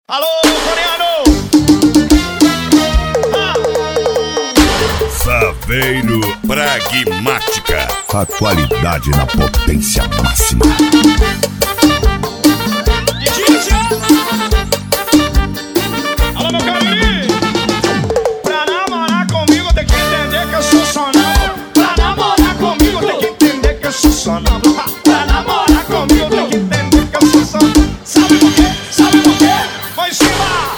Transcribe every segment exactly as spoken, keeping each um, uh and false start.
Alô, coreano! Ah. Saveiro Pragmática. A qualidade na potência máxima. Alô, meu carinho! Pra namorar comigo tem que entender que eu sou sonâmbulo. Pra namorar comigo tem que entender que eu sou sonâmbulo. Pra namorar comigo tem que entender que eu sou sonâmbulo. Sabe por quê? Sabe por quê? Vai em cima!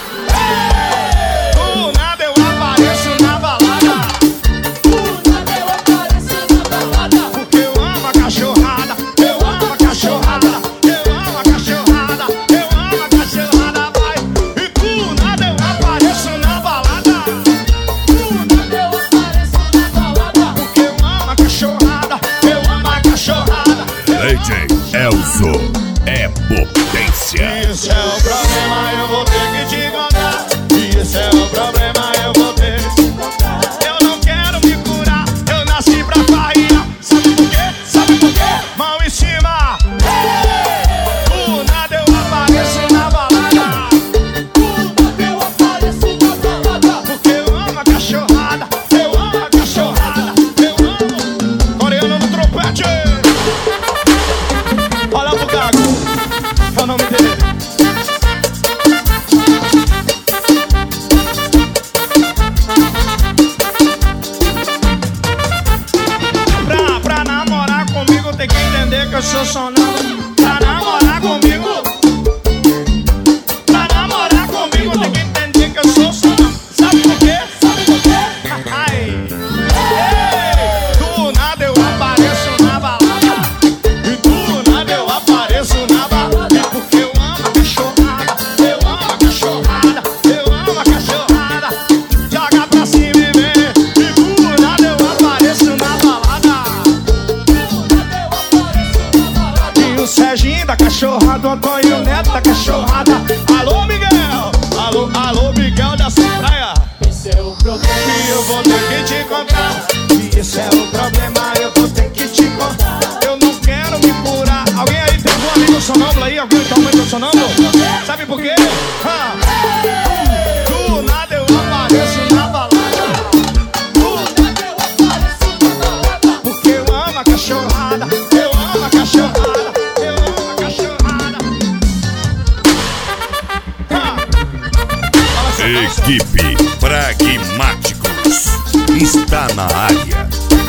Do nada eu apareço na balada. Do nada eu apareço na balada. Porque eu amo a cachorrada. Eu amo a cachorrada. Eu amo a cachorrada. Eu amo a cachorrada, vai. E do nada eu apareço na balada. Do nada eu apareço na balada. Porque eu amo a cachorrada. Eu amo a cachorrada. D J Elzo é potência. Isso é o problema, eu vou ter que te contar. Isso é o problema, eu vou ter que te contar. Eu não quero me curar, eu nasci pra farriar. Sabe por quê? Sabe por quê? Mão em cima. Do nada eu apareço na balada. Do nada eu apareço na balada. Porque eu amo a cachorrada. Eu amo a cachorrada. Eu amo. Coreano no trompete. Olha pro Gago, é o nome dele. Pra, pra namorar comigo tem que entender que eu sou sonâmbulo. Pra namorar comigo. Pra namorar comigo tem que entender que eu sou sonâmbulo. Sabe por quê? Sabe por quê? Ai. Ei, do nada eu apareço na balada. E do nada eu apareço na balada. É porque eu amo a cachorrada. Eu amo a cachorrada. Eu amo a cachorrada. Joga pra cima e vem. E do nada eu apareço na balada. E o Serginho da cachorrada, o Antônio Neto da cachorrada. Alô, Miguel! Alô, alô, Miguel da Praia. Esse é o problema. E eu vou ter que te contar. E esse é o problema, eu vou ter que te contar. Eu não quero me curar. Alguém aí tem algum amigo sonâmbulo aí? Alguém tem um amigo sonâmbulo? Sabe por quê? Ah. Do nada eu apareço na balada. Do nada eu apareço na balada. Porque eu amo a cachorrada. Eu amo a cachorrada. Eu amo a cachorrada. Ah. Fala assim, fala assim. Equipe Pragmáticos está na área.